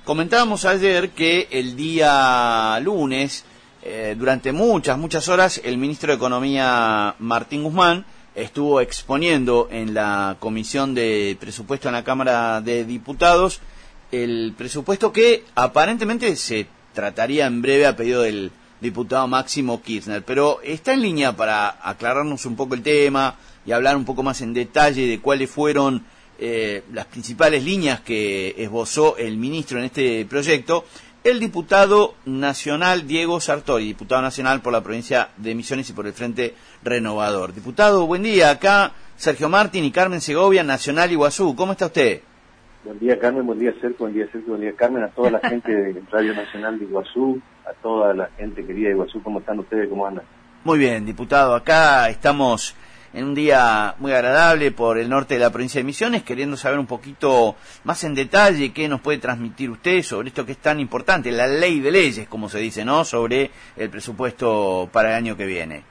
Comentábamos ayer que el día lunes, durante muchas horas, el ministro de Economía, Martín Guzmán, estuvo exponiendo en la Comisión de Presupuesto en la Cámara de Diputados el presupuesto que aparentemente se trataría en breve a pedido del diputado Máximo Kirchner. Pero está en línea para aclararnos un poco el tema y hablar un poco más en detalle de cuáles fueron las principales líneas que esbozó el ministro en este proyecto, el diputado nacional Diego Sartori, diputado nacional por la provincia de Misiones y por el Frente Renovador. Diputado, buen día. Acá Sergio Martín y Carmen Segovia, Nacional Iguazú. ¿Cómo está usted? Buen día, Carmen. Buen día, Sergio. Buen día, Sergio. Buen día, Carmen. A toda la gente de Radio Nacional de Iguazú, a toda la gente querida de Iguazú. ¿Cómo están ustedes? ¿Cómo andan? Muy bien, diputado. Acá estamos en un día muy agradable por el norte de la provincia de Misiones, queriendo saber un poquito más en detalle qué nos puede transmitir usted sobre esto que es tan importante, la ley de leyes, como se dice, ¿no?, sobre el presupuesto para el año que viene.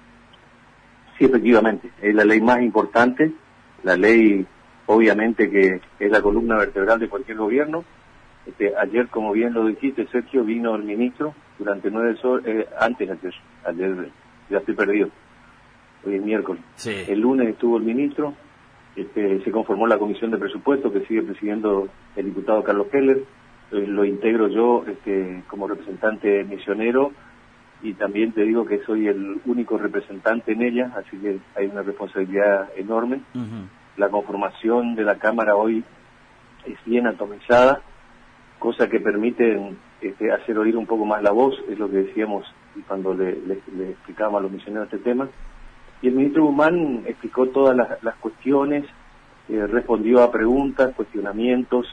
Sí, efectivamente, es la ley más importante, la ley obviamente que es la columna vertebral de cualquier gobierno. Ayer, como bien lo dijiste, Sergio, vino el ministro durante 9 horas, ayer ya estoy perdido. Hoy es miércoles. Sí. El lunes estuvo el ministro, se conformó la comisión de presupuesto que sigue presidiendo el diputado Carlos Keller, lo integro yo como representante misionero y también te digo que soy el único representante en ella, así que hay una responsabilidad enorme. La conformación de la Cámara hoy es bien atomizada, cosa que permite hacer oír un poco más la voz, es lo que decíamos cuando le explicábamos a los misioneros este tema. Y el ministro Guzmán explicó todas las cuestiones, respondió a preguntas, cuestionamientos,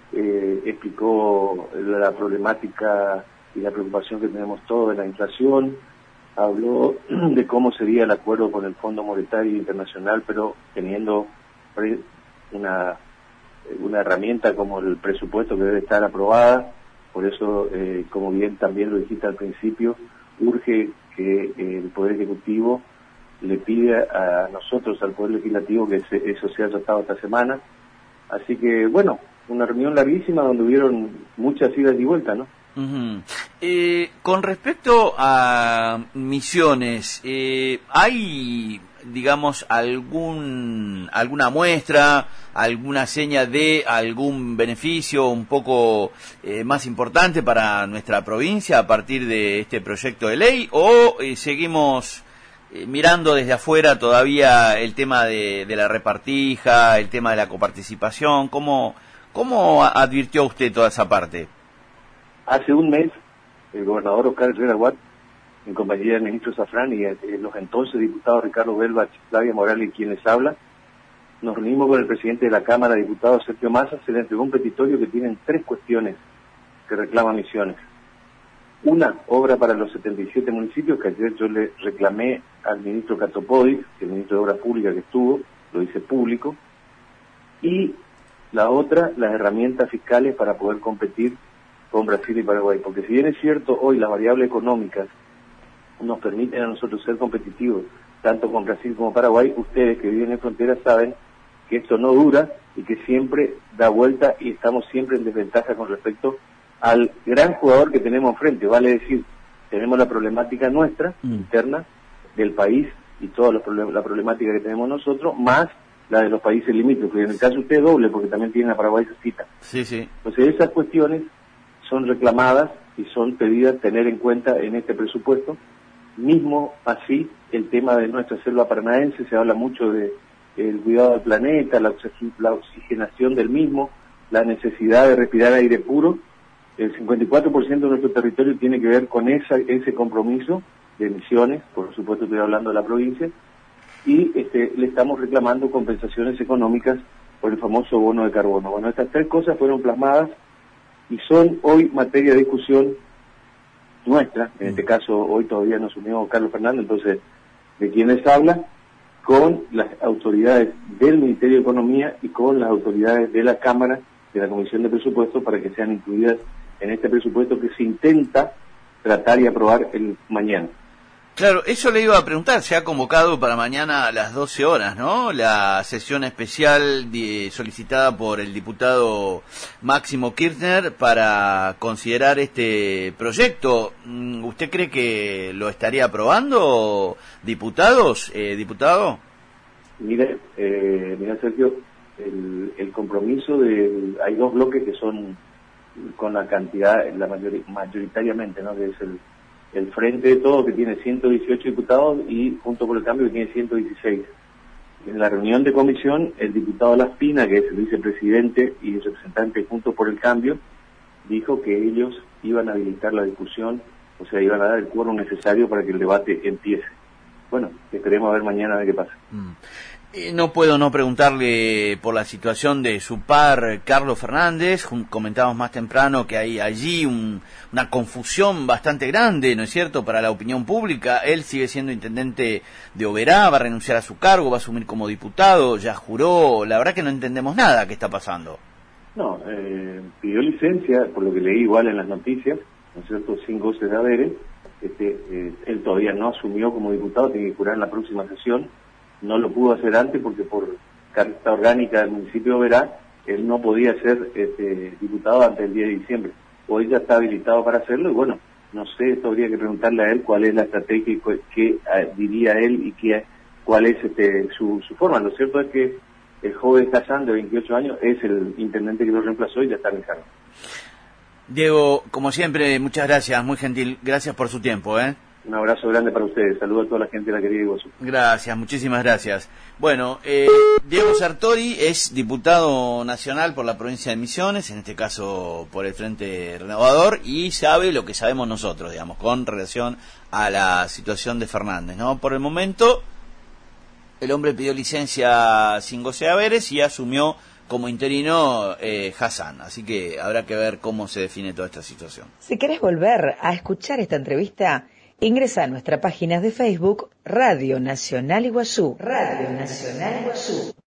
explicó la problemática y la preocupación que tenemos todos de la inflación, habló de cómo sería el acuerdo con el Fondo Monetario Internacional, pero teniendo una herramienta como el presupuesto que debe estar aprobada. Por eso, como bien también lo dijiste al principio, urge que el Poder Ejecutivo le pide a nosotros, al Poder Legislativo, que eso sea tratado esta semana. Así que, bueno, una reunión larguísima donde hubieron muchas idas y vueltas, ¿no? Con respecto a Misiones, ¿hay, digamos, alguna muestra, alguna seña de algún beneficio un poco más importante para nuestra provincia a partir de este proyecto de ley, o seguimos mirando desde afuera todavía el tema de la repartija, el tema de la coparticipación? ¿Cómo advirtió usted toda esa parte? Hace un mes, el gobernador Oscar Herrera Watt, en compañía del ministro Zafrán y los entonces diputados Ricardo Belbach, Flavia Morales y quienes hablan, nos reunimos con el presidente de la Cámara de Diputados, Sergio Massa. Se le entregó un petitorio que tienen 3 cuestiones que reclama Misiones. Una, obra para los 77 municipios, que ayer yo le reclamé al ministro Catopodis, que el ministro de Obras Públicas que estuvo, lo hice público. Y la otra, las herramientas fiscales para poder competir con Brasil y Paraguay. Porque si bien es cierto, hoy las variables económicas nos permiten a nosotros ser competitivos, tanto con Brasil como Paraguay, ustedes que viven en frontera saben que esto no dura y que siempre da vuelta y estamos siempre en desventaja con respecto al gran jugador que tenemos enfrente. Vale decir, tenemos la problemática nuestra, interna, del país y toda la problemática que tenemos nosotros, más la de los países limítrofes. En el caso de usted doble, porque también tienen a Paraguay cerquita. Sí, sí. Entonces esas cuestiones son reclamadas y son pedidas tener en cuenta en este presupuesto. Mismo así, el tema de nuestra selva paranaense, se habla mucho de el cuidado del planeta, la oxigenación del mismo, la necesidad de respirar aire puro. El 54% de nuestro territorio tiene que ver con ese compromiso de Misiones, por supuesto estoy hablando de la provincia, y le estamos reclamando compensaciones económicas por el famoso bono de carbono. Bueno, estas 3 cosas fueron plasmadas y son hoy materia de discusión nuestra. En este caso, hoy todavía nos unió Carlos Fernández, entonces, de quienes habla, con las autoridades del Ministerio de Economía y con las autoridades de la Cámara, de la Comisión de Presupuestos, para que sean incluidas en este presupuesto que se intenta tratar y aprobar el mañana. Claro, eso le iba a preguntar. Se ha convocado para mañana a las 12 horas, ¿no? La sesión especial solicitada por el diputado Máximo Kirchner para considerar este proyecto. ¿Usted cree que lo estaría aprobando, diputado? Mira, Sergio, el compromiso hay dos bloques que son con la cantidad, mayoritariamente, ¿no? Que es el Frente de Todos, que tiene 118 diputados, y Juntos por el Cambio, que tiene 116. En la reunión de comisión, el diputado Laspina, que es el vicepresidente y el representante de Juntos por el Cambio, dijo que ellos iban a habilitar la discusión, o sea, iban a dar el quórum necesario para que el debate empiece. Bueno, esperemos a ver mañana a ver qué pasa. No puedo no preguntarle por la situación de su par, Carlos Fernández. Comentábamos más temprano que hay allí una confusión bastante grande, ¿no es cierto?, para la opinión pública. Él sigue siendo intendente de Oberá, va a renunciar a su cargo, va a asumir como diputado, ya juró. La verdad que no entendemos nada qué está pasando. No, pidió licencia, por lo que leí igual en las noticias, ¿no es cierto?, sin goce de haberes. Él todavía no asumió como diputado, tiene que jurar en la próxima sesión. No lo pudo hacer antes porque por carta orgánica del municipio de Oberá, él no podía ser diputado antes del 10 de diciembre. Hoy ya está habilitado para hacerlo y bueno, no sé, esto habría que preguntarle a él cuál es la estrategia y qué diría él y cuál es su forma. Lo cierto es que el joven Hassan, de 28 años, es el intendente que lo reemplazó y ya está en el cargo. Diego, como siempre, muchas gracias, muy gentil. Gracias por su tiempo, Un abrazo grande para ustedes. Saludos a toda la gente de la querida Iguazú. Gracias, muchísimas gracias. Bueno, Diego Sartori es diputado nacional por la provincia de Misiones, en este caso por el Frente Renovador, y sabe lo que sabemos nosotros, digamos, con relación a la situación de Fernández, ¿no? Por el momento, el hombre pidió licencia sin goce de haberes y asumió como interino Hassan, así que habrá que ver cómo se define toda esta situación. Si querés volver a escuchar esta entrevista, ingresa a nuestra página de Facebook Radio Nacional Iguazú. Radio Nacional Iguazú.